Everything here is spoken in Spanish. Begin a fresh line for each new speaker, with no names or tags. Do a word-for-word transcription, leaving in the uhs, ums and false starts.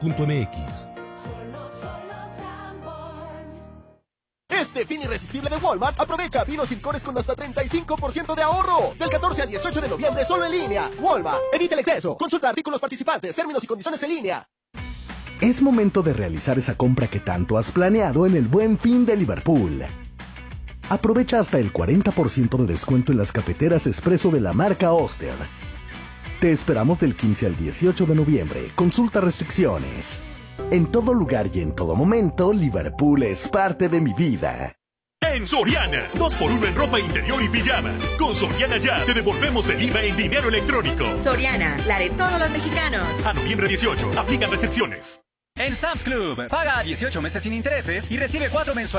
punto m x.
Este fin irresistible de Walmart, aprovecha vinos y licores con hasta treinta y cinco por ciento de ahorro. Del catorce al dieciocho de noviembre, solo en línea. Walmart, evita el exceso. Consulta artículos participantes, términos y condiciones en línea.
Es momento de realizar esa compra que tanto has planeado en el Buen Fin de Liverpool. Aprovecha hasta el cuarenta por ciento de descuento en las cafeteras expreso de la marca Oster. Te esperamos del quince al dieciocho de noviembre. Consulta restricciones. En todo lugar y en todo momento, Liverpool es parte de mi vida.
En Soriana, dos por uno en ropa interior y pijamas. Con Soriana Ya, te devolvemos el I V A en dinero electrónico.
Soriana, la de todos los mexicanos.
A noviembre dieciocho, aplican restricciones.
En Sam's Club, paga dieciocho meses sin intereses y recibe cuatro mensualidades